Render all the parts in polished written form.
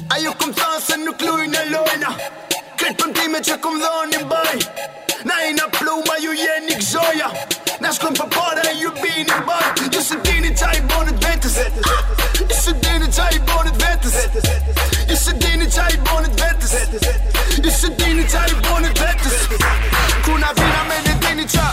Ajo kom thanë se nuk lujnë e lojna, krejt pëntime që kom dhoni mbaj. Na jena pluma, ju jeni gzoja, na shkojmë për para e ju bini mbaj. Ju se dini qa i bonit vetës, ju se dini qa i bonit vetës, ju se dini qa i bonit vetës, ju se dini qa i bonit vetës. Kuna vina me ne dini qa,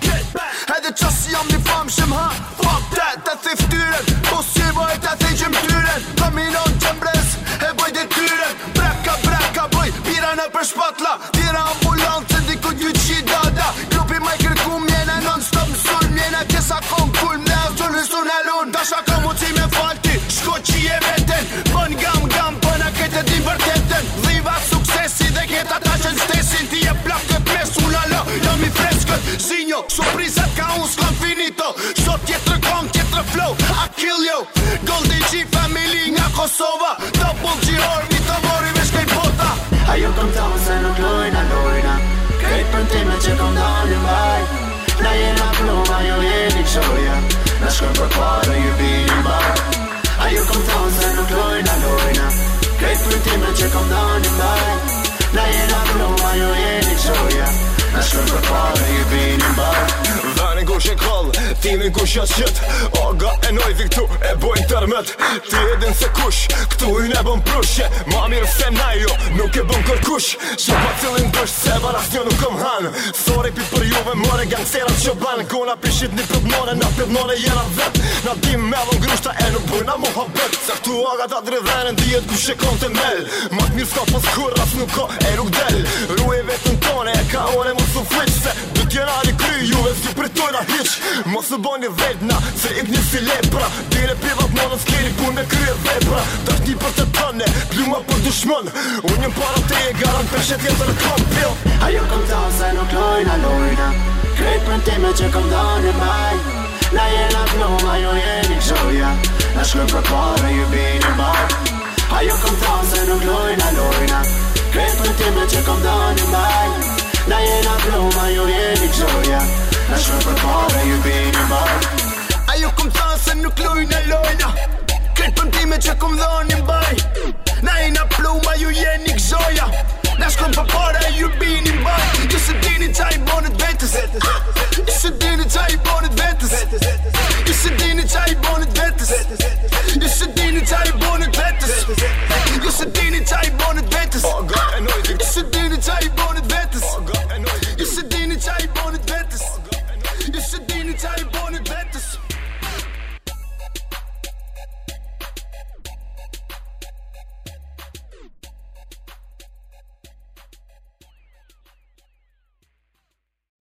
edhe qa si jam një famë shëm ha. Fuck that, ta thif tyren, po si boj ta thejqim tyren. Kaminon qëmbrez, e boj dhe tyren. Braka boj, pira në për shpatla, tira ambulancë, diku t'ju qi dada. Grupi ma i kërkum, mjena non stop mësul, mjena kesa kom kull, mne e gjur lësu në lun. Dasha ka mu ci me falti, shko qi e veten, bën gam, bëna këtë di vërteten. Dhiva suksesi dhe keta ta qën stesin, ti e plak të pes, ulala, jam i freskët. Sinjo, surprizat ka unë s'kam finito, sot tjetër kom, tjetër flow, I kill you. Golden G family nga Kosova, double G army të mori me shkej bota. Ajo kom thonë se nuk lojna, krejt për time që kom dhoni mbaj. Na jena pluma, ju jeni gjoja, na shkojmë për para, ju bini mbaj. Ajo kom thonë se nuk lojna, krejt për time që kom dhoni mbaj. Na jena pluma, ju jeni gjoja, na shkojmë për para, ju bini mbaj. Vani kush e koll, timin kush ja qët, Oga e nojvi këtu e bojnë tërmet. Ti edin se kush, këtu i ne bën prushe, ma mirë se na jo, nuk e bën kërkush. Që pa cilin dësht se varas një nuk kom hanë, sorry pi për juve more gangsterat që banë. Kona pishit një përdnone, na përdnone jena vet, na dim me dhën grushta e nuk bëjna muhabet. Se këtu aga ta dridhenin dijet kush e kon të mel, ma të mirë s'ka pos kur as nuk ka e nuk del. Ruje vetën tone e ka one mu su fliq, se du t'jenari kry juve s'ju pritojna hiq. Mos u boni vetna, se ik një si lepra, dire privat monës keni pun me kryer vepra. Dash një për të tëne, pluma për dushmën, unë njëm para te e garant për shet jetër kom pil. Ajo kom thonë se nuk lojna, krejt për time që kom dhoni mbaj. Na jena pluma, ju jeni gjoja, na shkojmë për para, ju bini mbaj. Ajo kom thonë se nuk lojna, krejt për time që kom dhoni mbaj. Na jena pluma, ju jeni gjoja, na shkojmë për para, ju bini mbaj. Ajo kom thanë se nuk lojna, krejt për time që kom dhoni mbaj. Na jena pluma, ju jeni gzoja, na shkojmë për para, ju bini mbaj. Ju se dini qa i bonit vetës, ju se dini qa i bonit vetës, ju se dini qa i bonit vetës, ju se dini qa i bonit vetës, ju se dini qa i bonit vetës, Oga e nojvi, ju se dini qa i bonit vetës, Oga e nojvi, ju se dini qa i bonit vetës, ju se dini qa i bonit vetës.